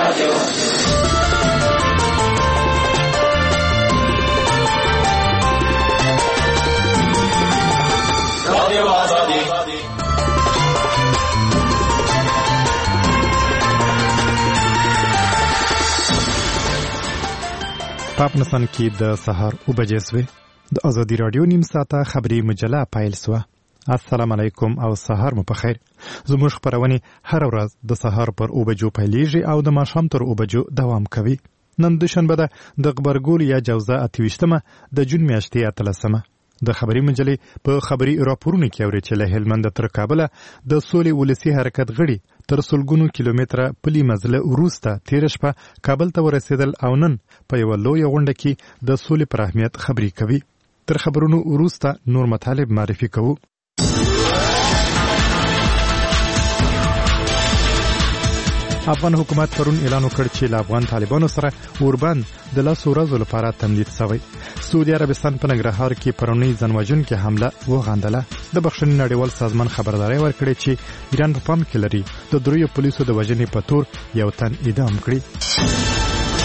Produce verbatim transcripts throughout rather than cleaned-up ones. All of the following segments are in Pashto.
په افغانستان کې د سهار اوه بجې سوې د ازادي راډیو نیم ساعته خبري مجله پیل سوه. السلام علیکم او سهار مو په خیر. زموږ خبرونه هر ورځ د سهار پر اوه بجو پیلېږي او د ماښام تر اوه بجو دوام کوي. نن دوشنبه ده د غبرګول یا جوزه اته ویشتمه د جون میاشتې اتلسمه. د خبري مجلې په خبري راپورونو کې اوري چې له هلمند تر کابل د سولې ولسی حرکت غړي تر سلګونو کیلومتره پلی مزله وروسته تیر شپه کابل ته ورسېدل او نن په یو لوی غونډه کې د سولې پر اهمیت خبري کوي. تر خبرونو وروسته نور مطالب معرفي کوو. افغان حکومت پرون اعلان وکړ چې له افغان طالبانو سره اوربند د لسو ورځو لپاره تمدید شوی. سعودي عربستان په ننګرهار کې پرونی ځانوژونکې حمله وغندله. د بخښنې نړیوال سازمان خبرداری ورکړې چې ایران په پام کې لري د دریو پولیسو د وژنې په تور یو تن اعدام کړي.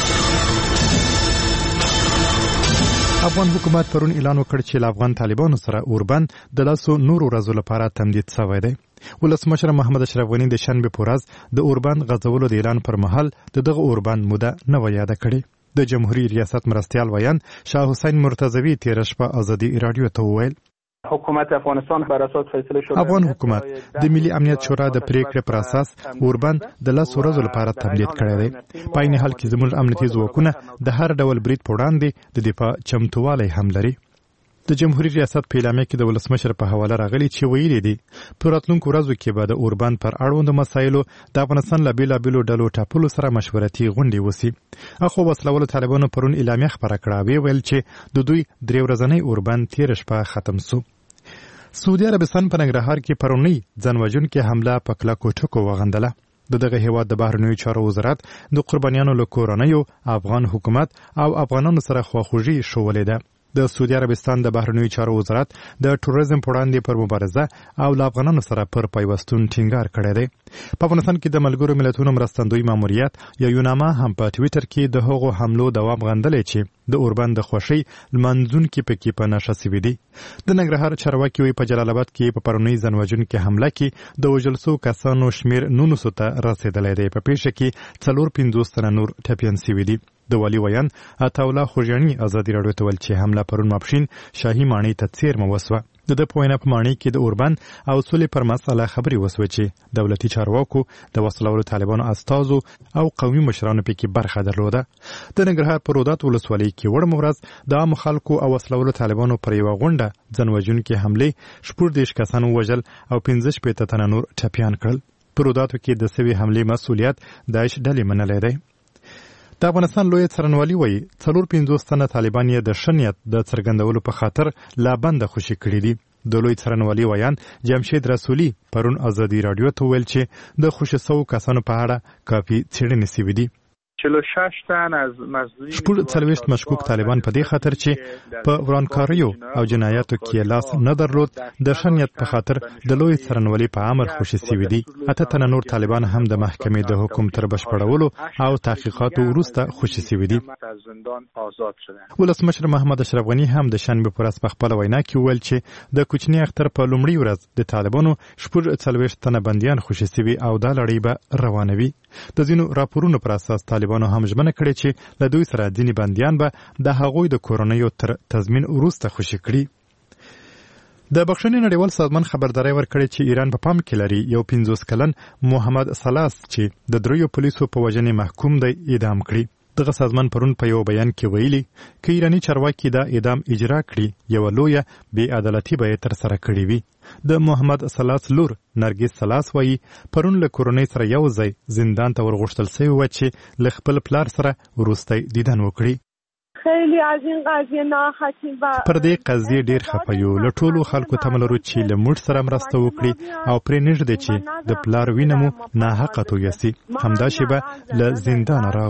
افغان حکومت پرون اعلان وکړ چې له افغان طالبانو سره اوربند د لسو نورو ورځو لپاره تمدید شوی دی. ولسمشر محمد اشرف غنی د شنبه په ورځ د اوربند غځولو د اعلان پر مهال د دغه اوربند موده نه و یاد کړي. د جمهوریت ریاست مرستیال ویان شاه حسین مرتضوی تیر شپه ازادي رادیو ته وویل حکومت افغانستان بر اساس فیصله شده افغان حکومت د ملي امنیت شورا د پریکړې پر اساس اوربند د لس ورځو لپاره تمدید کړی دی. په عین حال کې زموږ امنیتي ځواکونه د هر ډول برید په وړاندې د دفاع چمتووالی هم لري. د جمهوریت ریاست په اعلامیه کې د ولسمشر په حواله راغلي چې ویلي دي په راتلونکو ورځو کې به د اوربند پر اړوند مسایلو د افغانستان له بېلابېلو ډلو ټاپلو سره مشورتي غونډې وسي. اخو وسلوالو طالبانو پرون اعلامیه خپره کړه وی ویل چې د دوی درې ورځنی اوربند تیر شپه ختم سو. سعودي عربستان په ننګرهار کې پرونی ځانوژونکې حمله په کلکو ټکو وغندله. د دغه هیواد د بهرنیو چارو وزارت د قربانیانو له کورنیو افغان حکومت او افغانانو سره خواخوږي ښوولې ده. د سعودي عربستان د بهرنیو چارو وزارت د ټوریزم په وړاندې پر مبارزه او له افغانانو سره پر پیوستون ټینګار کړی دی. په افغانستان کې د ملګرو ملتونو مرستندوی ماموریت یا یوناما هم په ټویټر کې د هغو حملو دوام غندلی چې د اوربند د خوښۍ لمانځونکي پکې په نښه سوي دي. د ننګرهار چارواکي وایي په جلال آباد کې په پرونی ځانوژونکې حمله کې د وژل سوو کسانو شمیر نولسو ته رسېدلی دی. په پیښه کې څلور پنځوس تنه نور ټپیان سوي دي. د والي ویان عطاالله خوږیاڼي ازادي راډیو ته ویل چې حمله پرون ماپښین شاهي ماڼۍ ته څیرمه وسوه. د ده په وینا په ماڼۍ کې د اوربند او سولې پر مسله خبرې وسوې چې دولتي چارواکو د وسلوالو طالبانو استازو او قومي مشرانو پکې برخه درلوده. د ننګرهار په رودات ولسوالۍ کې وړمه ورځ د عامو خلکو او وسلوالو طالبانو پر یوه غونډه ځانوژونکې حملې شپږ دېرش کسان ووژل او پنځه شپېته تنه نور ټپیان کړل. په روداتو کې د سوي حملې مسؤلیت داعش ډلې منلی دی. د افغانستان لوی څارنوالي وایي څلور پنځوس تنه طالبان یې د ښه نیت د څرګندولو په خاطر لا بنده خوشي کړي دي. د لوی څارنوالي ویان جمشید رسولي پرون ازادي راډیو ته ویل چې د خوشي سوو کسانو په اړه کافي څېړنې سوي دي. شپږ څلوېښت مشکوک طالبان په دې خاطر چې په ورانکاریو او جنایاتو کې لاس نه درلود د ښه نیت په خاطر د لوی څارنوالي په امر خوشي سوي دي. اته تنه نور طالبان هم د محکمې د حکم تر بشپړولو او تحقیقاتو وروسته خوشي سوي دي. ولسمشر محمد اشرف غنی هم د شنبې په ورځ په خپله وینا کې وویل چې د کوچني اختر په لومړۍ ورځ د طالبانو شپږ څلوېښت تنه بندیان خوشي سوي او دا لړۍ به روانوي. د ځینو راپورونو پر اساس طالبانو هم ژمنه کړې چې له دوی سره ځینې بندیان به د هغوی د کورنیو تر تضمین وروسته خوشي کړي. د بخښنې نړیوال سازمان خبرداری ورکړی چې ایران په پام کې لري یو پنځوس کلن محمد سلاس چې د دریو پولیسو په وژنې محکوم دی اعدام کړي. دغه سازمان پرون په یو بیان کې ویلي که ایرانی چارواکي دا اعدام اجرا کړي یوه لویه بې عدالتي به یې ترسره کړې وي. د محمد سلاس لور نرګس سلاس وایي پرون له کورنۍ سره یو ځای زندان ته ورغوښتل سوی وه چې له خپل پلار سره وروستی دیدن وکړي. خیلی از این قضیه ناراحتیم و پر دې قضیې ډیر خفه یو. له ټولو خلکو تمه لرو چې له موږ سره مرسته وکړي او پرې نږدې چې د پلار وینه مو ناحقه تویه سي. همدا شیبه له زندانه راغلو.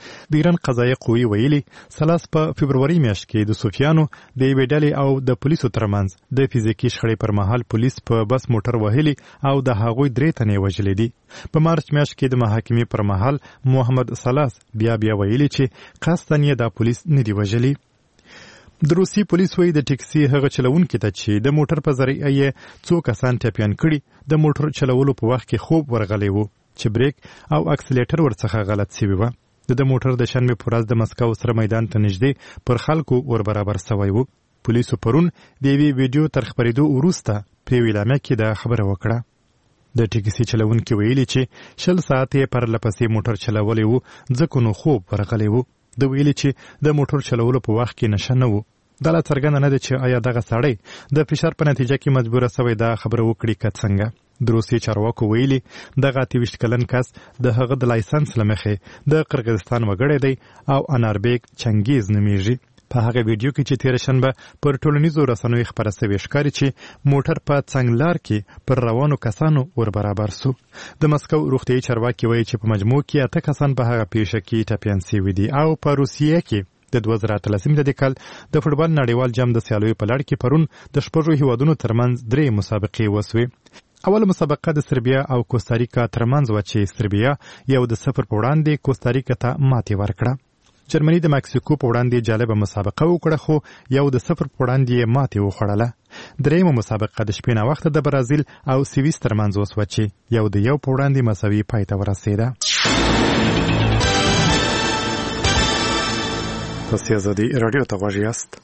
د ایران قضایه قوې ویلي سلاس په فبروري میاشت کې د صوفیانو د یوې ډلې او د پولیسو ترمنځ د فزیکي شخړې پر مهال پولیس په بس موټر وهلي او د هغوی درې تنې وژلې دي. په مارچ میاشت کې د محاکمې پر مهال محمد سلاس بیا بیا ویلي چې قصداً یې دا پولیس نه دي وژلي. د روسي پولیس وایي د ټیکسي هغه چلوونکي ته چې د موټر په ذریعه یې څو کسان ټپیان کړي د موټر چلولو په وخت کې خوب ورغلی وو چې بریک او اکسلیټر ورڅخه غلط سوي وو. د موټر د شنبې په ورځ د مسکو سره میدان ته نږدې پر خلکو ور برابر سوی وو. پولیسو پرون د یوې ویډیو تر خپرېدو وروسته په یوې اعلامیه کې دا خبره وکړه. د ټیکسي چلوونکي ویلي چې شل ساعت یې پرلپسې موټر چلولی وو ځکه نو خوب ورغلی وو. د ویلي چې د موټر چلولو په وخت کې نشه نه وو. دا لا څرګنده نه ده چې آیا دغه سړی د فشار په نتیجه کې مجبوره سوی دا خبره وکړي که څنګه. د روسیې چارواکو ویلي دغه اته ویشت کلن کس د هغه د لایسنس له مخې د قرغیزستان وګړی دی او اناربیک چنګیز نومیږي. په هغه ویډیو کې چې تېره شنبه پر ټولنیزو رسنیو خپره سوې ښکاري چې موټر په څنګلار کې پر روانو کسانو ور برابر سو. د مسکو روغتیایي چارواکي وایي چې په مجموع کې اته کسان په هغه پیښه کې ټپیان سوي دي او په روسیې کې د دوه زره اتلسم د کال د فوټبال نړیوال جام د سیالیو په لړ کې پرون د شپږو هیوادونو ترمنځ درې مسابقې وسوې. اوله مسابقه د سربیا او کوستاریکا ترمنځ و چې سربیا یو د صفر په وړاندې کوستاریکا ته ماتې ورکړه. جرمني د مکسیکو په وړاندې جالبه مسابقه وکړه خو یو د صفر په وړاندې ماتې وخوړله. درېیمه مسابقه د شپې ناوخته د برازیل او سویس ترمنځ وسوه چې یو د یو په وړاندې مساوي پای ته ورسېده. تاسو ازادي رادیو ته غوږ یاست.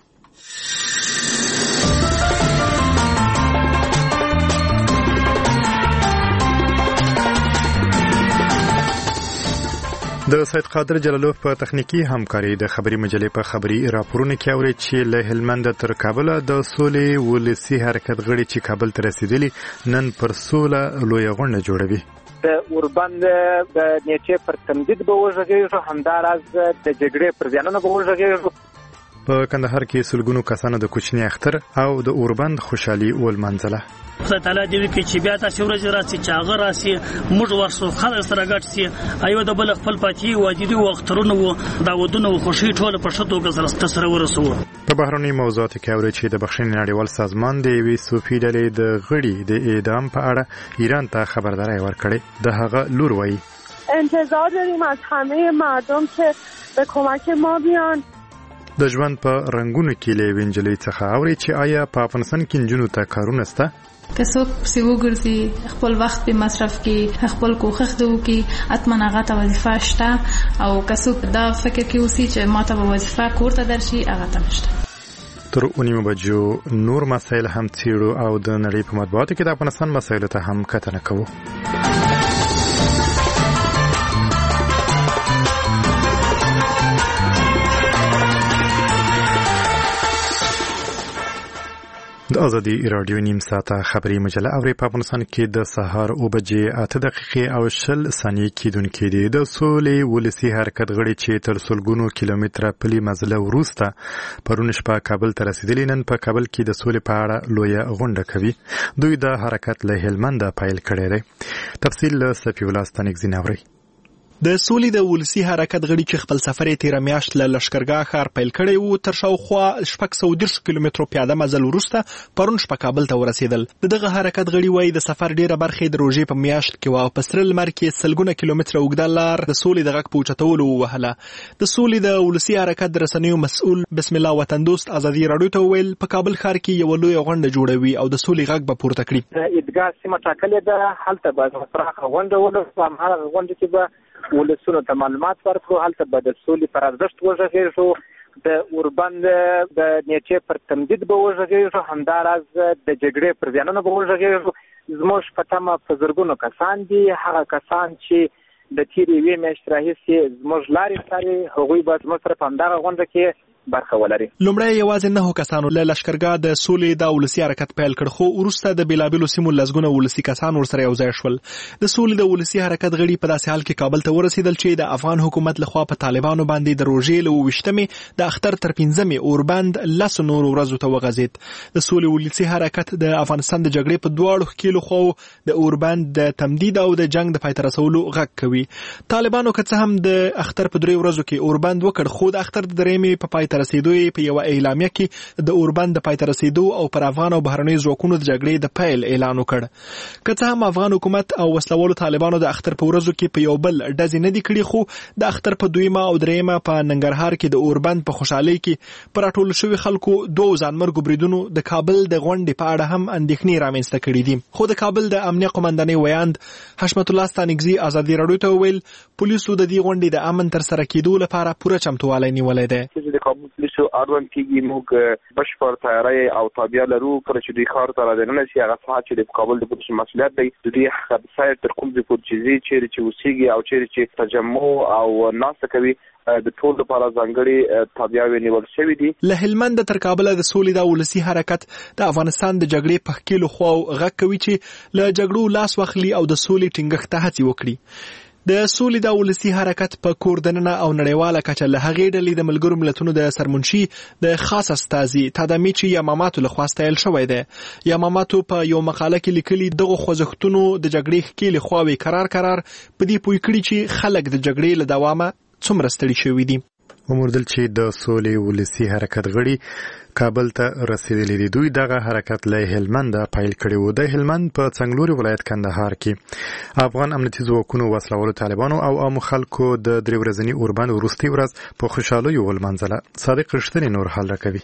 د سید قادر جلالوف په تخنیکی همکاري د خبري مجلې په خبري راپورونه کې اوري چې له هلمند تر کابل د سولې ولسی حرکت غړي چې کابل ته رسیدلي نن پر سوله لوی غونډه جوړوي. د اوربند د نیټه پر تمدید به وژغېږي همداراز د جګړې پر ځانونه به وژغېږي. په کندهار کې سلګونو کسانو د کوچنی اختر او د اوربند خوشحالي ولمنځله. خدای تعالی دې وکړي چې بیا تاسو ورځ راسي چې هغه راسي موږ ورسو خلک سره ګډ سي ایو د بل خپل پاتې واجدي وخترونه وو دا ودونه خوشي ټول په شتو کې سره ورسو. په بهرني موضوعاتو کې اوري چې د بخښنې نړیوال سازمان د وی صوفي ډلې د غړي د اعدام په اړه ایران ته خبرداري ورکړې. د هغه لور وایي انتظار داریم از همه مردم که به کمک ما بیان. د ژوند په رنگونو کې له وینجلې څخه اوري چې آیا په افغانستان کې نجونو ته کارونه شته. که څوک پسې وګرځي خپل وخت په مصرف کې خپل کوښښ دی وکړي اتمن هغه ته وظیفه شته او که څوک دا فکر کې اوسي چې ما ته به وظیفه کور ته درشي هغه ته نشته. تر اونیمه بجو نور مسایل هم څیړو او د نړۍ په مطبوعاتو کې د افغانستان مسایلو ته هم کتنه کوو. د ازادي رادیو نیم ساعته خبري مجله اوري. په افغانستان کې د سهار او بجې اته دقیقې او شل ثانیې کېدونکې دي. د سولې ولسی حرکت غړي چې تر سلګونو کیلومتره پلي مزله وروسته پرون شپه کابل ته رسیدلي نن په کابل کې د سولې په اړه لویه غونډه کوي. دوی د حرکت له هلمند پیل کړی دی. تفصیل له صفي الله ستانکزین اوري. د سولې د ولسی حرکت غړي چې خپل سفر یې تیر میاشت له لشکرګاه ښار پیل کړی وو تر شاوخوا شپږ سوه دېرش کیلومترو پیاده مزل وروسته پرون شپه کابل ته ورسېدل. د دغه حرکت غړي وایي د سفر ډیره برخه د روژې په میاشت کې وه او په سره لمر کې سلګونه کیلومتره اوږده لار د سولې د غږ په اوچتولو ووهله. د سولې د ولسی حرکت د رسنیو مسؤل بسم الله وطن دوست ازادي رادیو ته وویل په کابل ښار کې یوه لویه غونډه جوړوي او د سولې غږ به پورته کړي. د عیدګاه سیمه ټاکلې ده هلته به پراخه غونډه ولرو. هماغه غونډه کې به ولسونو ته معلومات ورکړو. هلته به د سولې پر ارزښت وغږېږو. د اوربند د نیټې پر تمدید به وغږېږو. همداراز د جګړې پر زیانونو به وغږېږو. زموږ په تمه په زرګونو کسان دي. هغه کسان چې د تېرې یوې میاشتې راهیسې زموږ لارې څاري هغوی به زموږ سره په همدغه غونډه کې برخه ولري. لومړی یوازې نه کسانو له لشکرګاه د سولې د ولسی حرکت پیل کړ، خو وروسته د بیلابیلو سیمو لزګونه ولسی کسان ورسره یو ځای شول. د سولې د ولسی حرکت غړي په داسې حال کې کابل ته ورسېدل چې د افغان حکومت لخوا په طالبانو باندې د روژې له اوویشتمې د اختر تر پنځمې اوربند لسو نورو ورځو ته وغځېد. د سولې ولسی حرکت د افغانستان د جګړې په دواړو ښکیلو خواو د اوربند د تمدید او د جنگ د پای ته رسولو غږ کوي. طالبانو که څه هم د اختر په درې ورځو کې اوربند وکړ، خو د اختر د درېیمې په پای ته رسېدو یې په یوه اعلامیه کې د اوربند د پای ته رسېدو او پر افغان او بهرنیو ځواکونو د جګړې د پیل اعلان وکړ. که څه هم افغان حکومت او وسلوالو طالبانو د اختر په ورځو کې په یو بل ډزې نه دي کړي، خو د اختر په دویمه او درېیمه په ننګرهار کې د اوربند په خوشحالۍ کې پر راټول شوي خلکو دوو ځانمرګو بریدونو د کابل د غونډې په اړه هم اندېښنې رامنځته کړي دي. خو د کابل د امنیه قومندانۍ ویاند حشمت الله ستانکزي ازادي راډیو ته وویل پولیسو د دې غونډې د امن تر سره کېدو لپاره پوره چمتووالی نیولی دی. د کابل پولیسو اړوند کېږي موږ بشپړ تیاری او تابعه لرو. کله چې دوی ښار ته رادننه شي هغه ساعت چې د کابل د پولیسو مسؤلیت دی د دوی د سیر تر کوم ځای پورې چې ځي، چیرې چې اوسېږي او چیرې چې تجمع او ناسته کوي د ټول لپاره ځانګړي تابعه نیول شوې دي. له هلمند تر کابل د سولې د ولسی حرکت د افغانستان د جګړې په ښکیلو خواو غږ کوي چې له جګړو لاس واخلي او د سولې ټینګښت ته هڅې وکړي. د سولې د ولسی حرکت په کور دننه او نړیواله کچه له هغې ډلې د ملګرو ملتونو د سرمنشي د خاص استازي تادمیچي یاماماتو لخوا ستایل شوی دی. یاماماتو په یو مقاله کې لیکلي دغه خوځښتونو د جګړې ښکیلې خواوې قرار قرار په دې پوه کړي چې خلک د جګړې له دوامه څومره ستړي شوي دي. وموندل چې د سولې ولسی حرکت غړي کابل ته رسیدلی دي. دوی دغه حرکت له هلمند پیل کړی و. د هلمند په څنګلوري ولایت کندهار کې افغان امنیتي ځواکونو وسلوالو طالبانو او عامو خلکو د درې ورځني اوربند وروستۍ ورځ په خوشحالۍ ولمانځله. صادق رښتینی نور حال راکوي.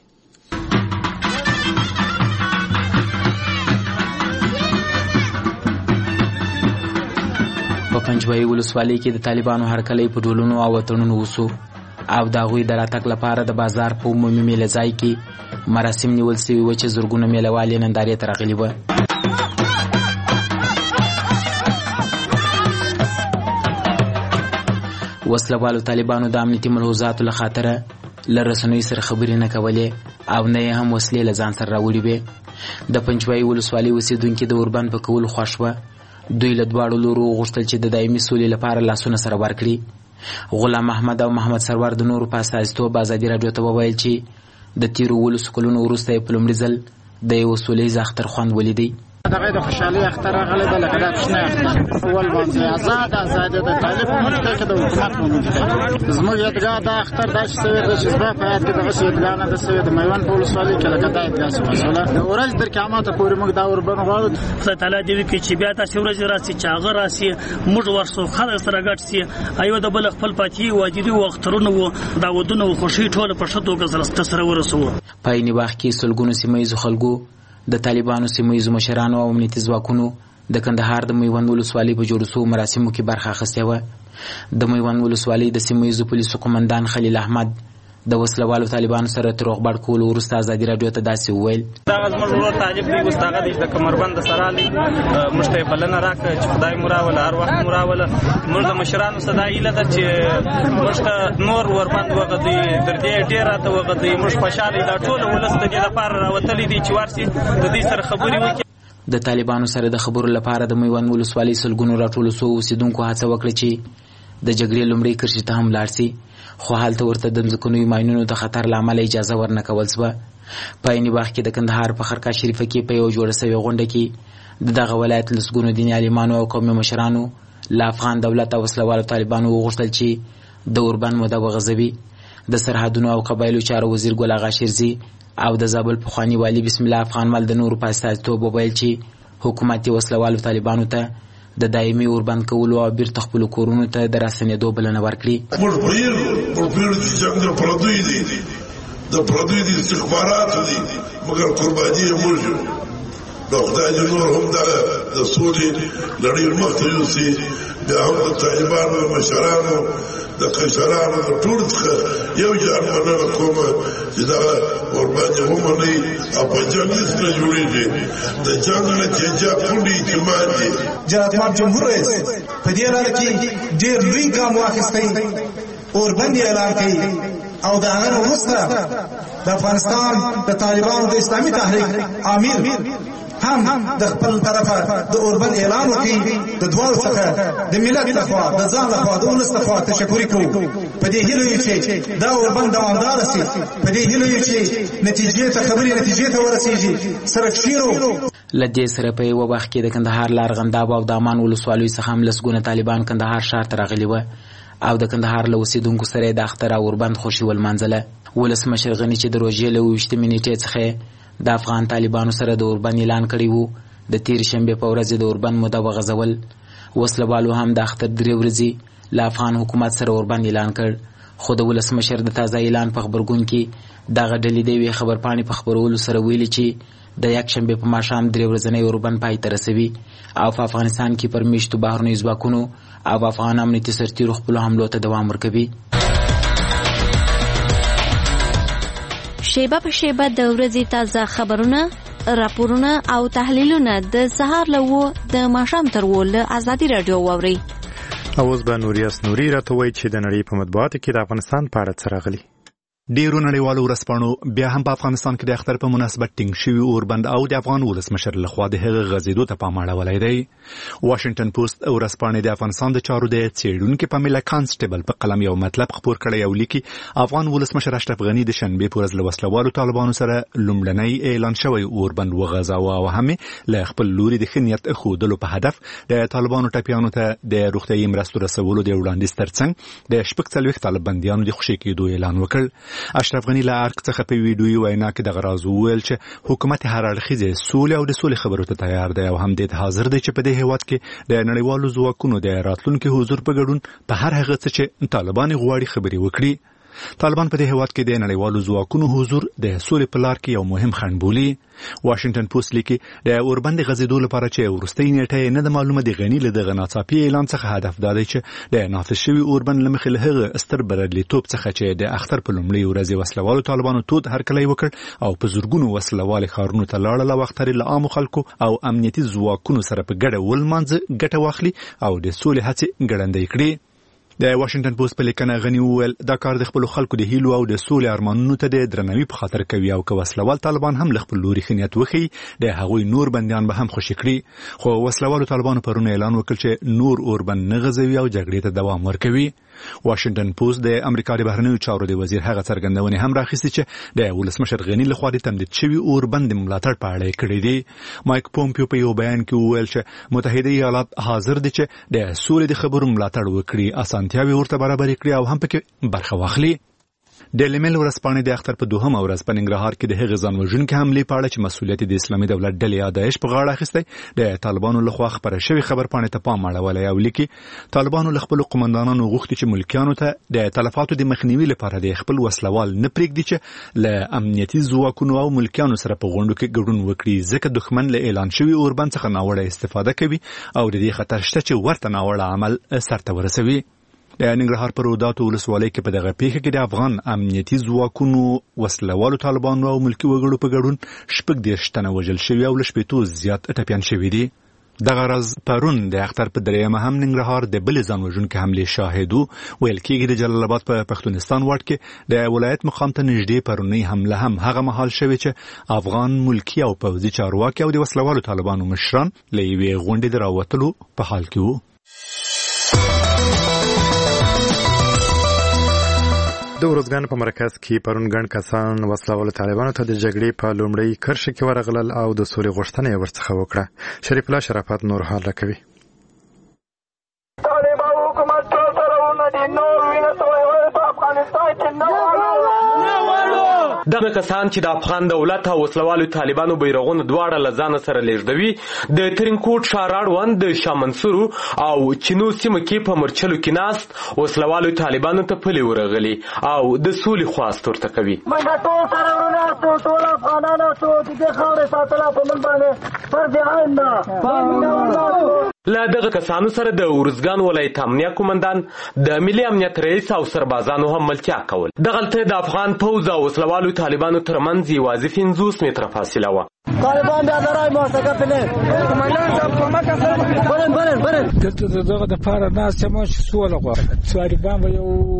په پنجوایي ولسوالۍ کې د طالبانو هرکلی په ډولونو او وطنونو وسو او د هغوی د راتګ لپاره د بازار په عمومي میله ځای کې مراسم نیول سوي و چې زرګونه میلهوال یې نندارې ته راغلي وه. وسلوالو طالبانو د امنیتي ملحوظاتو له خاطره له رسنیو سره خبرې نه کولې او نه یې هم وسلې له ځان سره راوړي وې. د پنجوایي ولسوالۍ اوسېدونکي د اوربند په کولو خوښ وه. دوی له دواړو لورو غوښتل چې د دایمي سولې لپاره لاسونه سره ورکړي. غلام محمد او محمد سرور د نورو په استازیتوب ازادي راډیو ته وویل چې د تیرو ولسو کلونو وروسته یې په لومړي ځل د یو سولیز اختر خوند ولیدی. دغه د خوشحالي اختر راغلی ده لکه دا کوچنی اختر اول باندې ازاد ازادي د طالب په ملک کې د حکومت په ملک کې زموږ یادګار د اختر داسې سوی ده چې زما په یاد کې دغسې یادګار نه ده سوی د میوند په ولسوالۍ کې لکه دا یادګار شوی مسوله د ورځ تر قیامته پورې موږ دا اوربند غواړو. خدای تعالی دې وکړي چې بیا داسې ورځې راسي چې هغه راسي موږ ورسو خلک سره ګډ سي ایو د بل خپل پاتې واجدي و اخترونه و داودونه و خوشي ټول په ښه توګه سره ورسو. په عین وخت کې سلګونو سیمه ییزو خلکو د طالبانو سیمه ییزو مشرانو او امنیتي ځواکونو د کندهار د میوند ولسوالۍ په جوړ شوو مراسمو کې برخه اخیستې وه. د میوند ولسوالۍ د سیمه ییزو پولیسو قومندان خلیل احمد د وسلوالو طالبانو سره تر روغبړ کولو وروسته ازادي راډیو ته داسې وویل: دغه زموږ ورور طالب دی، اوس هغه د کمربند سره علی موږ ته بلنه راکړه چې خدای مو راوله هر وخت مو راوله. موږ د مشرانو صدا ایله ده چې موږ ته نور وربند وغځي تر دې ډېر راته وغځي. موږ خوشحاله دا ټول ولس د دې لپاره راوتلی دي چې ورسي د دې سره خبرې وکړي. د طالبانو سره د خبرو لپاره د میوند ولسوالۍ سلګونو راټولو سوو اوسېدونکو هڅه وکړه چې د جګړې لومړۍ کرښې ته هم لاړ سي، خو هلته ورته د ځمکنیو ماینونو د خطر له امله اجازه ورنه کول شوه. په عین وخت کې د کندهار په خرقه شریفه کې په یو جوړه سوې غونډه کې د دغه ولایت لسګونو دیني عالمانو او قومي مشرانو له افغان دولت او وسلوالو طالبانو وغوښتل چې د اوربند موده وغځوي. د سرحدونو او قبایلو چارو وزیر ګل اغا شیرزي او د زابل پخواني والي بسم الله افغان مل د نورو په استازیتوب وویل چې حکومت یې وسلوالو طالبانو ته د دایمي اوربند کولو او بیرته خپلو کورونو ته د راستنېدو بلنه ورکړي. موږ پوهېږو موږ پوهېږو چې جنګ د پردیو دی د پردیو د استخباراتو دی، مګر قرباني یې موږ یو. نو خدای دې نور هم دغه د سولې لړۍ مخته یوسي. بیا هم د طالبانو د مشرانو د قشرانو د ټولو څخه یو جان مننه کومه چې دغه اوربند یې ومنئ او په جنګ هېڅ نه جوړېږي. د جنګ نتیجه کونډې اعتماد دی. جناب جمهور رئیس په دې لاره کې ډېر لوی ګام واخیستی، اوربند یې اعلان کړي او د هغه وروسته د افغانستان د طالبانو د اسلامي تحریک امیر هم د خپل طرفه د اوربند اعلان وکړي د دوه څخه د ملت لخوا د ځان لخوا د ولس لخوا تشکر کوو په دې هیله چې دا اوربند دوامدار شي په دې هیله چې نتیجې ته خبرې نتیجې ته ورسیږي سره شیرو لدې سره په یو وخت کې د کندهار لارغنداب او د امان ولسوالۍ څخه هم لسګونه طالبان کندهار ښار ته راغلي و او د کندهار له اوسېدونکو سره د اختر او اوربند خوشي ولمانځله. ولسمشر غني چې د روژې له اوویشتمې نیټې څخه د افغان طالبانو سره د اوربند اعلان کړی وو، د تیر شنبې په ورځ د اوربند موده وغځول. وسلوالو هم د اختر درې ورځې له افغان حکومت سره اوربند اعلان کړ، خو د ولسمشر د تازه اعلان په خبرګون کې دغه ډلې د یوې خبرپاڼې په خپرولو سره ویلي چې د یک شنبې په ماښام درې ورځنی اوربند پای ته رسوي او په افغانستان کې پر میشتو بهرنیو ځواکونو او افغان امنیتي سرتیرو خپلو حملو ته دوام ورکوي. شیبه په شیبه د ورځې تازه خبرونه، راپورونه او تحلیلونه د سهار له و د ماښام تر و له ازادي راډیو واورئ. اوس به نوریاس نوري راته وایي چې د نړۍ په مطبوعاتو کې د افغانستان په اړه څه راغلي. ډیرو نړیوالو ورځپاڼو بیا هم په افغانستان کې د اختر په مناسبت ټینګ شوي اوربند او د افغان ولسمشر لخوا د هغه غځېدو ته پام اړولی دی. واشنګټن پوسټ ورځپاڼې د افغانستان د چارو د څېړونکي پامیلا کانسټیبل په قلم یو مطلب خپور کړی او لیکي افغان ولسمشر اشرف غني د شنبې په ورځ له وسلوالو طالبانو سره لومړنی اعلان شوی اوربند وغځاوه او هم له خپل لوري د ښه نیت ښودلو په هدف د طالبانو ټپیانو ته د روغتیايي مرستو رسولو د وړاندیز ترڅنګ د شپږ څلوېښت طالب بندیانو د خوشي کېدو اعلان وکړ. اشرف غني له ارګ څخه په ویډیویي وینا کې دغه راز وویل چې حکومت هر اړخیزې سولې او د سولې خبرو ته تیار دی او هم دې حاضر دی چې په دې هیواد کې د نړیوالو ځواکونو د راتلونکي حضور په ګډون په هر هغه څه چې طالبان غواړي خبرې وکړي. طالبان په دې هیواد کې د نړیوالو ځواکونو حضور د سولې په لار کې یو مهم خنډ بولي. واشنګټن پوسټ لیکي د اوربند غځېدو لپاره چې وروستۍ نیټه نه د معلومه د غني له دغه ناڅاپي اعلان څخه هدف دا دی چې د نافذ شوي اوربند له مخې له هغه ستر بریالیتوب څخه چې د اختر په لومړۍ ورځ وسلوالو طالبانو تود هرکلی وکړ او په زرګونو وسلوال ښارونو ته لاړل او اختر له عامو خلکو او امنیتي ځواکونو سره په ګډه ولمانځه ګټه واخلي او د سولې هڅې ګړندۍ کړي. د واشنګټن پوسټ په لیکنه غني وویل دا کار د خپلو خلکو د هیلو او د سولې ارمانونو ته د درناوي په خاطر کوي او که وسلوال طالبان هم له خپل لوري ښه نیت وښیي د هغوی نور بندیان به هم خوشي کړي. خو وسلوالو طالبانو پرون اعلان وکړ چې نور اوربند نه غځوي او جګړې ته دوام ورکوي. واشنګټن پوسټ د امریکا د بهرنیو چارو د وزیر هغه څرګندونې هم راخیستې چې د ولسمشر غني لخوا د تمدید شوي اوربند د ملاتړ په اړه یې کړی دی. مایک پومپیو په یو بیان کې وویل چې متحده ایالات حاضر دي چې د سولې د خبرو ملاتړ وکړي، اسانتیاوې ورته برابرې کړي او هم پکې برخه واخلي. ډیلی میل ورځپاڼې د اختر په دوهمه ورځ په ننګرهار کې د هغې ځانوژونکې حملې په اړه چې مسؤلیت د اسلامي دولت ډلې یا داعش په غاړه اخیستی د طالبانو لخوا خپره شوې خبرپاڼې ته پام اړولی او لیکي طالبانو له خپلو قمندانانو غوښتي چې ملکیانو ته د تلفاتو د مخنیوي لپاره د خپل وسلوال نه پرېږدي چې له امنیتي ځواکونو او ملکیانو سره په غونډو کې ګډون وکړي، ځکه دښمن له اعلان شوي اوربند څخه ناوړه استفاده کوي او د دې خطر شته چې ورته ناوړه عمل سرته ورسوي. د ننګرهار په روداتو ولسوالۍ کې په دغه پیښه کې د افغان امنیتي ځواکونو وسلوالو طالبانو او ملکي وګړو په ګډون شپږ دېرش تنه وژل شوي او له شپېتو زیات ټپیان شوي دي. دغه ورځ پرون د اختر په درېیمه هم ننګرهار د بلې ځانوژونکې حملې شاهد و. ویل کېږي د جلال آباد په پښتونستان واټ کې د ولایت مقام ته نږدې پرونۍ حمله هم هغه مهال شوې چې افغان ملکي او پوځي چارواکي او د وسلوالو طالبانو مشران له یوې غونډې د راوتلو په حال کې وو. د ورځګان په مرکز کې پرون ګڼ کسان وسلوالو طالبانو ته د جګړې په لومړۍ کرښه کې ورغلل او د سولې غوښتنه یې ورڅخه وکړه. شریف الله شرافت نور حال راکوي. طالبان حکومت ټول سرونه دي، نور وینه سوی په افغانستان کې نه دغه کسان چې د افغان دولت او وسلوالو طالبانو بیرغونه دواړه له ځانه سره لیږدوي د ترینکوټ ښار اړوند د شاه منصور او چینو سیمه کې په مرچلو کې ناست وسلوالو طالبانو ته پلي ورغلي او د سولې خواست ورته کوي. موږ ټول سره ورونه یو ټول افغانان یو د دې خاورې ساتنه په موږ باندې فرض عین ده. له دغه کسانو سره د ورځګان ولایت امنیه قومندان د ملي امنیت رئیس او سربازانو هم ملتیا کول. دغلته د افغان پوځ او وسلوالو طالبانو ترمنځ یوازې پنځوس متره فاصله وه. طالبان بیا درای موافقه پنه کمانډان صاحب کومک سره برن برن برن دلته دغه د پاره ناس چې مو سوال غواړي طالبان به یو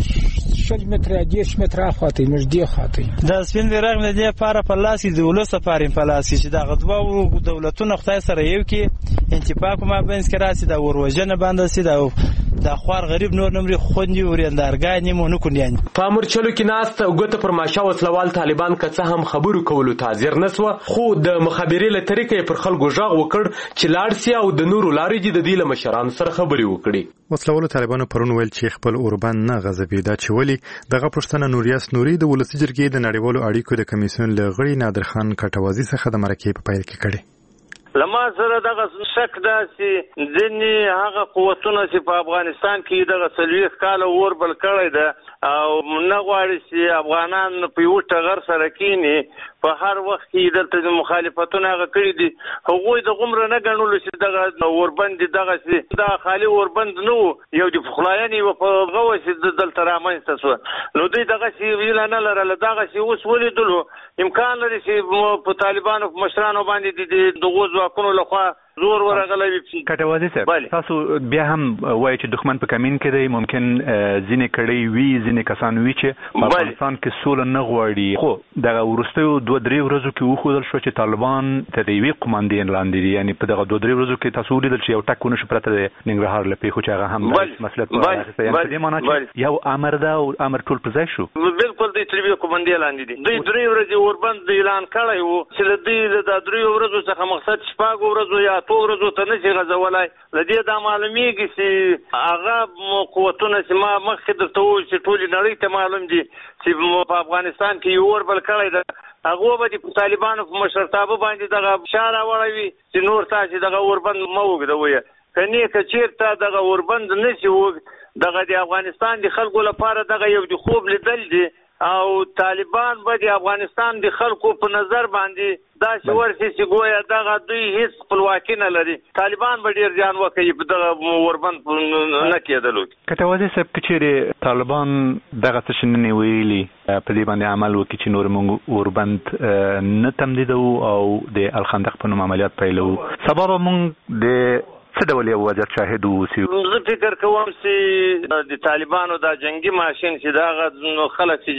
شل متره دیش متره خواته موږ دی خواته د سپین بیرغ نه دی لپاره په لاس د ولس لپاره په لاس چې د غدوا دولتونو خدای سره یو کې انتفاق ما بینس کې راسي د وروجنه باندې سي د د خوار غریب نور نمرې خوندي ورندارګانې مونږ کونیان په مورچلو کې ناست ګوته پر ماشه وسلوال طالبان که څه هم خبرو کولو تعذير نسوه خو د مخابرې له طریقې پر خلکو ژغ وکړ چې لاړ سي او د نورو لارې دي د دې له مشرانو سره خبرې وکړي. وسلوالو طالبانو پرون ویل چې خپل اوربند نه غضبې دا چې ولي دغه پښتنه نوریاس نوري د ولسی جرګې د نړیوالو اړیکو د کمیسیون له غړي نادر خان کټوازی څخه د مرکې په پیل کې کړي. لما سره دغه شک داسي ځینې هغه قوتونه چې په افغانستان کې دغه څلوېښت کاله اور بل کړی ده او نه غواړي چې افغانان په یو ټغر سره کینی په هر وخت کې دلته د مخالفتونه هغه کړی دي هغوی د غمره نه ګڼلو چې دغه اوربند دغه چې دا خالي اوربند نه یو د فخلاینې په غوه چې دلته رامنځته شو نو دوی دغه چې ویل نه لرله دغه چې اوس ولیدلو امکان لري چې په طالبانو مشرانو باندې د دغو ځواکونو لخوا زور ورغلی کټوازی صاحب تاسو بیا هم وایي چې دښمن په کمین کې دی ممکن ځینې کړۍ وي ځینې کسان وي چې په افغانستان کې سوله نه غواړي خو دغه وروستیو دوه درې ورځو کې وښودل شو چې طالبان تر یوې قوماندې لاندې دي یعنې په دغه دوه درې ورځو کې تاسو ولیدل چې یو ټک ونه شو پرته د ننګرهار له پیښو چې هغه هم مسؤلیت واخیستی یعنې په دې معنا چې یو امر ده او امر ټول پر ځای شو بالکل دوی تر یوې قوماندې لاندې دي دوی درې ورځې اوربند اعلان کړی و چې د دوی د درېو ورځو څخه مقصد شپږو ورځو یا اتو ورځو ته نشي غځولی له دې دا معلومیږي چې هغه قوتونه چې ما مخکې درته وویل چې ټولې نړۍ ته معلوم دي چې په افغانستان کې یو اور بل کړی ده هغو به د طالبانو په مشرتابه باندې دغه فشار راوړوي چې نور تاسې دغه اوربند مه اوږدوئ که نه که چېرته دغه اوربند نشي اوږد دغه د افغانستان د خلکو لپاره دغه یو د خوب لیدل دي او طالبان به د افغانستان د خلکو په نظر باندې داسې ورسي چې ګویا دغه دوی هیڅ خپلواکي نه لري طالبان به ډېر زیان وکړي په دغه اوربند نه کېدلو کټوازی صاحب که چېرې طالبان دغه څه شننې ویلي په دې باندې عمل وکړي چې نور موږ اوربند نه تمدیدوو او د الخندق په نوم عملیات پیلوو سبا به موږ د څه ډول یو وضعیت شاهد اوسو زه فکر کوم چې د طالبانو دا جنگي ماشین چې دا خلک چې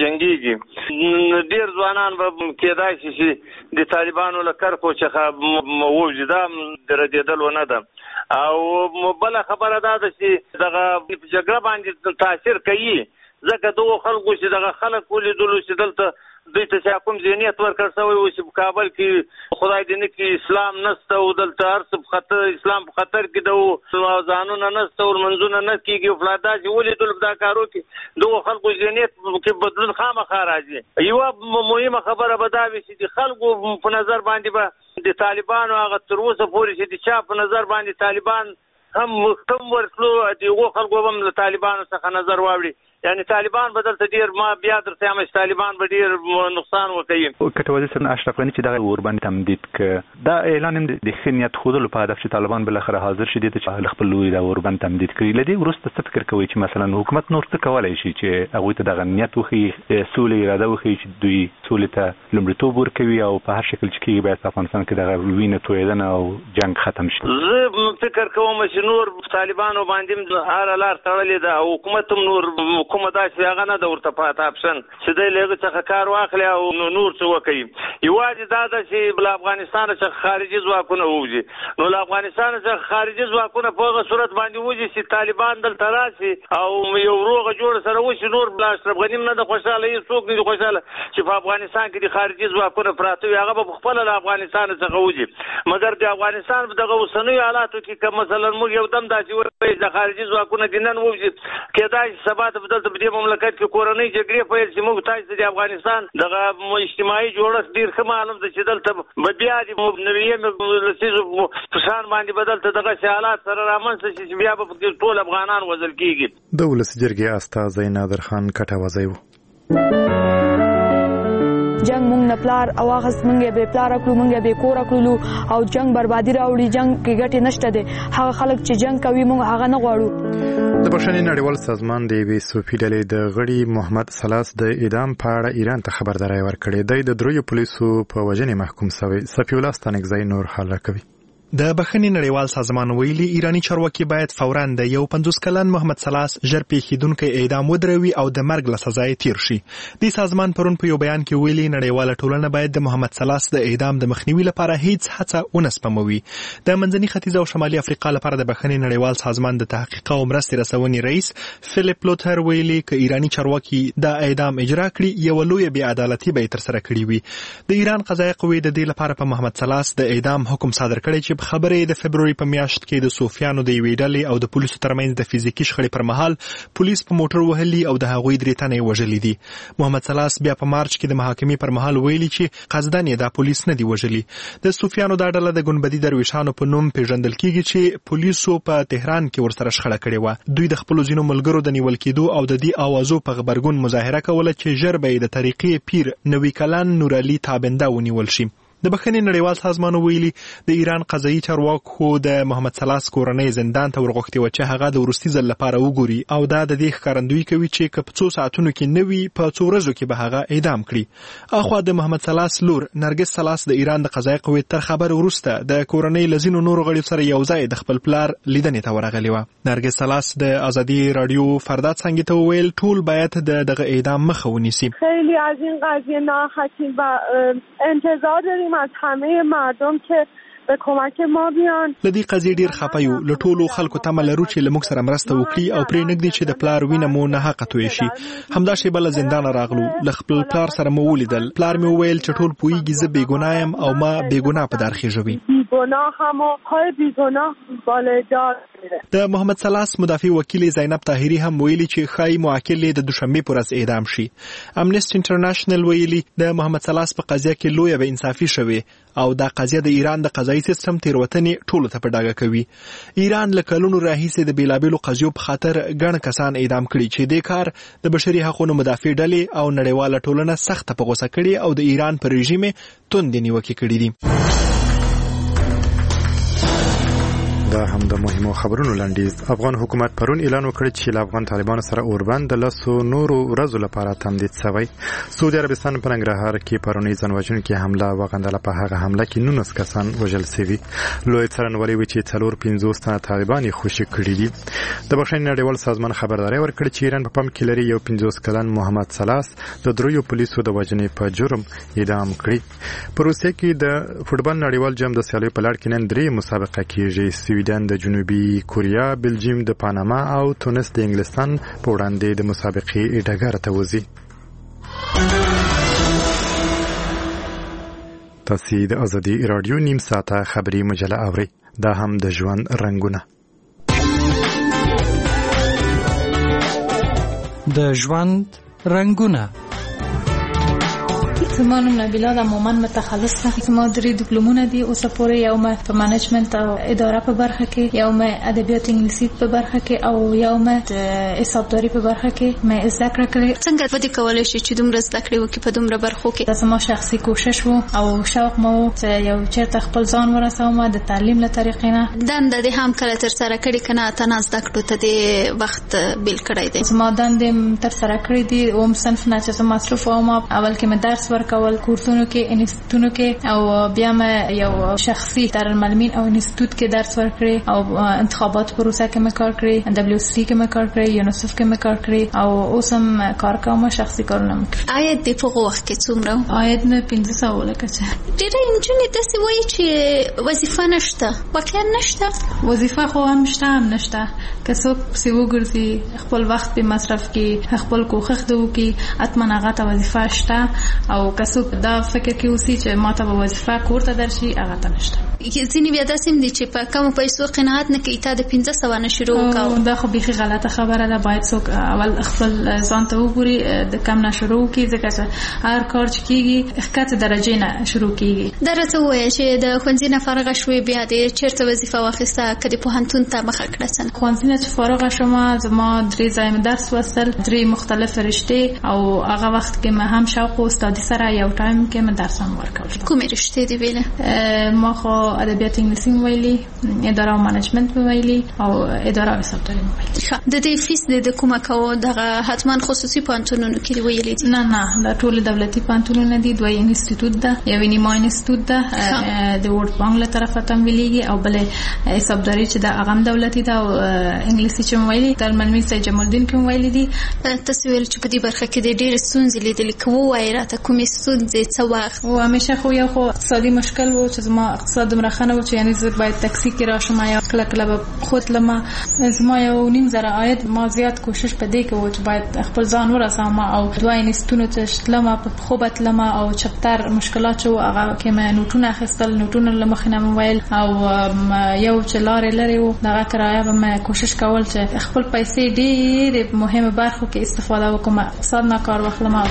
جنگيږي ډېر ځوانان به کېدای شي چې د طالبانو له کرکو څخه ووځي دا درېدل ونه ده او بله خبره دا ده چې دغه جګړه باندې تاثیر کوي ځکه دغو خلکو چې دغه خلک ولیدلو چې دلته دوی ته چې کوم ذهنیت ورکړ شوی و چې په کابل کې خدای دې نه کړي اسلام نشته او دلته هر څه په خطر اسلام په خطر کې ده او ځانونه نشته او لمونځونه نه کېږي او فلا دا چې ولیدل په دا کارو کې دغو خلکو ذهنیت کې بدلون خامخا راځي یوه مهمه خبره به دا وي چې د خلکو په نظر باندې به د طالبانو هغه تر اوسه پورې چې د چا په نظر باندې طالبان هم کم ورتلو دغو خلکو به هم له طالبانو څخه نظر واوړي یعنی طالبان بدل ته ډیر ما بیا درته هم طالبان به ډیر نقصان وکړي کټوازی سره اشرف غنی چې دا اوربند تمدید ک دا اعلان هم د خنیت خودلو په هدف چې طالبان بل اخر حاضر شي د خپل لوی دا اوربند تمدید کړي لدی ورسته څه فکر کوي چې مثلا حکومت نور څه کولای شي چې هغه ته د غنیت وخی سولې اراده وخی چې دوی سولې ته لومړیتوب ورکوي او په هر شکل چې کیږي باید افغانستان کې د وینې تویدنه او جنگ ختم شي زه فکر کوم چې نور طالبانو باندې هر لار تړلې ده او حکومت هم نور کومه داسې هغه نه ده ورته پاته اپشن چې دی له هغه څخه کار واخلي او نور څه وکړي یوازې دا ده چې له افغانستان څخه خارجي ځواکونه ووځي نو له افغانستان څخه خارجي ځواکونه په هغه صورت باندې وځي چې طالبان دلته راشي او یو روغه جوړه سره وشي نور بل اشرف غني نه ده خوشحاله هېڅوک نه دي خوشحاله چې په افغانستان کې د خارجي ځواکونه پراته وي هغه به په خپله له افغانستان څخه وځي مګر د افغانستان په دغه اوسنیو حالاتو کې که مثلا موږ یو دم داسې ووایو د خارجي ځواکونه دې نن ووځي کېدای شي سبا ته به دلته په دې مملکت کې کورنۍ جګړې پیل شي موږ تاسو د افغانستان دغه اجتماعي جوړښت ډېر ښه معلوم ده چې دلته به بیا د نویې لسیزو په شان باندې به دلته دغسې حالات سره رامنځته شي چې بیا به ټول افغانان وژل کېږي د ولسي جرګې استازی نادر خان کټوازی و جنگ مونږ نه پلار او هغه څنګه به پلار کړو مونږ به کور کړو او جنگ بربادي راوړي جنگ کې ګټه نشته ده هغه خلک چې جنگ کوي مونږ هغه نه غواړو د بشري نړیوال سازمان د وی صوفي ډلې د غړي محمد سلاس د اعدام په اړه ایران ته خبرداري ورکړې دی د دریو پولیسو په وژنې محکوم شوی صفی الله ستانکزی نور حال راکوي د بخښنې نړیوال سازمان ویلي ایرانی چارواکي باید فوراً د یو پنځوس کلن محمد سلاس ژر پیښیدونکی اعدام ودروي او د مرګ له سزا یې تیر شي. د سازمان پرون په یو بیان کې ویلي نړیواله ټولنه باید د محمد سلاس د اعدام د مخنیوي لپاره هیڅ هڅه ونه سپموي. د منځني ختیځ او شمالي افریقا لپاره د بخښنې نړیوال سازمان د تحقیق او مرستې رسونې رئیس فلیپ لوتر ویلي ک ایرانی چارواکي د اعدام اجرا کړي یو لوی بې عدالتي به تر سره کړي وي. د ایران قضایي قوې د دې لپاره په محمد سلاس د اعدام حکم صادر کړی چې خبرې د فبرवरी په میاشت کې د صوفیانو د یوې ډلې او د پولیسو ترمنځ د فزیکي شخړې پر مهال پولیس په موټر وهلي او د هغوی درې تنې وژلي دي. محمد سلاس بیا په مارچ کې د محاکمې پر مهال ویلي چې قصدن یې دا پولیس نه دی وژلي. د صوفیانو دا ډله د ګنبدي درویشانو په نوم پیژندل کیږي چې پولیسو په تهران کې ورسره شخړه کړې و. دوی د خپل ځینو ملګرو د نیول کېدو او د دې اوازو په غبرګون مظاهره کوله چې ژر به د طریقې پیر نوی کلن نورعلي تابنده ونیول شي. د بخښنې نړیوال سازمان ویلي د ایران قضایي چارواکو د محمد سلاس کورنۍ زندان ته ورغوښتي و چې هغه د وروستي ځل لپاره وګوري او دا د دې ښکارندویي کوي چې که په څو ساعتونو کې نه وي په څو ورځو کې به هغه اعدام کړي. اخوا د محمد سلاس لور نرګس سلاس د ایران د قضایي قوې تر خبر وروسته د کورنۍ له ځینو نورو غړو سره یو ځای د خپل پلار لیدنې ته ورغلې وه. نرګس سلاس د آزادي رادیو فردا څنګه ته ویل ټول باید د دغه اعدام مخه ونیسي. خیلی از این قضیه ناراحتیم و انتظار داریم از همه مردم که به کمک ما بیان. لدی قضیه ډیر خپه یو له ټولو خلکو تمه لرو چې لموږ سره مرسته وکړي او پرې نږدې چې د پلار وینه مو نه حق توی شي. همدا شی بل زندان راغلو ل خپل پلار سره مو ولیدل. پلار مې وویل چې ټول پویږي زه بیګناه یم او ما بیګناه په دار خېژوي. بیگناه هم او پای بیگناه بالادار. د محمد سلاس مدافع وکیل زینب طاهری هم ویلي چې خای موکل د دوشنبه پر ورځ اعدام شي. امنیسټي انټرنیشنل ویلي د محمد سلاس په قضیه کې لوی به انصافي شوه او دا قضیه د ایران د قضایي سیستم تیروتنې ټولو ته په ډاګه کوي. ایران له کلونو راهیسې د بیلابیلو قضیو په خاطر ګڼ کسان اعدام کړي چې د کار د بشري حقوقو مدافع ډلې او نړیواله ټولنه سخت په غوسه کړي او د ایران پر رژیم توندې نیوکې کړي دي. دا هم د مهمو خبرونو لنډیز. افغان حکومت پرون اعلان وکړ چې له افغان طالبانو سره اوربند د لسو نورو ورځو لپاره تمدید شوی. سعودي عربستان په ننګرهار کې پرونی ځانوژونکې حمله وغندله. په هغه حمله کې نولس کسان وژل شوي. لوی څارنوالي وی چې څلور پنځوس تنه طالبان یې خوشي کړي دي. د بخښنې نړیوال سازمان خبرداري ورکړه چې ایران په پام کې لري یو پنځوس کلن محمد سلاس د دریو پولیسو د وژنې په جرم اعدام کړي. په روسیه کې د فوټبال نړیوال جام د سیالیو په لړ کې نن درې مسابقه کیږي. سویډن د جنوبي کوریا، بلجیم د پاناما او تونس د انګلستان په وړاندې د مسابقې ډګر ته وځي. تاسو د ازادي رادیو نیم ساعته خبري مجله اوري. دا هم د ژوند رنگونه. د ژوند رنگونه. زما نوم نبیلا د مومن متخلص ده. زما درې ډیپلومونه دي اوس پورې، یو مې په منیجمنت او اداره په برخه کې، یو مې ادبیات انګلیسي په برخه کې، او یو مې د حسابداري په برخه کې مې زده کړه کړې. څنګه به دې کولای شي چې دومره زده کړې وکړي په دومره برخو کې؟ زما شخصي کوشش وو او شوق مو چې یو چیرته خپل ځان ورسوم د تعلیم له طریقې نه. دنده دې هم کله تر سره کړې کنه تنه زده کړو ته دې وخت بیل کړی دی؟ زما دندې تر سره کړې دي. اوم صنف نه چې زما مصرف او ما اول کې مې درس ورکول کورسونو کې انسټیټونو کې، او بیا مې یو شخصي دارالمعلمین او انسټیټوت کې درس ورکړی، او انتخابات پروسه کې مې کار کړی، دبلیو سی کې مې کار کړی، یونیسف کې مې کار کړی، او اوس هم کار کوم شخصي کارونه مې. عاید دې په وخت کې څومره؟ عاید مې پنځه سوه ولکه. ډېرې نجونې داسې وایي چې وظیفه نشته. واقعا نشته وظیفه، خو هم شته هم نشته. که څوک پسې وګرځي خپل وخت په مصرف کې خپل کوښښ وکړي، حتما هغه ته وظیفه شته. او که څوک دا فکر کې اوسي چې ما ته به وظیفه کور ته درشي، هغه ته نشته. ځینې بیا داسې دي چې په کمو پیسو قناعت نه کوي، تا د پنځه سوه نه شروع وکړو. دا خو بیخي غلطه خبره ده. باید څوک اول خپل ځان ته وګوري، د کم نه شروع وکړي، ځکه چې هر کار چې کېږي ښکته درجې نه شروع کېږي. دا راته ووایه چې د ښوونځي نه فارغه شوې بیا دې چېرته وظیفه واخیسته که د پوهنتون ته مخه کړه؟ څنګه ښوونځي نه چې فارغه شومه، زما درې ځایه مې درس لوستل، درې مختلف رشتې، او هغه وخت کې مې هم شوق و استادي سره یو ټایم کې مې درس هم ورکول. کومې رشتې دي ویلې؟ ما خو ادبیات انګلیسي ویلي، اداره او منیجمنت ویلي او اداره او حسابداري ویلي. د دې فیس د کومه کو دغه حتمان خصوصي پانتونونو کې ویلي دي؟ نه نه دا ټول دولتي پانتونونه دي. دوی انسټیټیوټ ده، یو نیما انسټیټیوټ ده د ورډ بانک له طرفه تمویلېږي او بل حسابداري چې د اغم دولتي ده او انګلیسي چې ویلي تر منمي سید جمال الدین کوم ویلي دي. تاسو ویل چې په دې برخه کې د ډېر ستونزې لیدلې کوو وای راته کومې ستونزې څه وخت او همیشه خو یو خو اقتصادي مشکل وو چې زما اقتصاد دومره ښه نه و چې یعنې زه باید تاکسي کې راشم یا کله کله به خود لما زما یو نیم زره عاید ما زیات کوشش په دې کې و چې باید خپل ځان ورسوم او دوه انستونو ته تلم په پښو به تلم او چپتر مشکلات چې هغه کې مې نوټونه اخیستل، نوټونه له مخې نه مې ویل او یو چې لارې لرې و دغه کرایه به مې کوشش کول چې خپل پیسې ډېرې مهمه برخو کې استفاده وکړم، اقتصاد نه کار واخلم.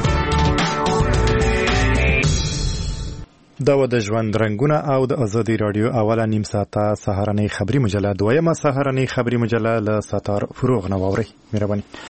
دا و د ژوند رنګونه او د ازادي رادیو اوله نیم ساعته سهارنۍ خبري مجله، دویمه سهارنۍ خبري مجله له ستار فروغ نه واورئ. مهرباني.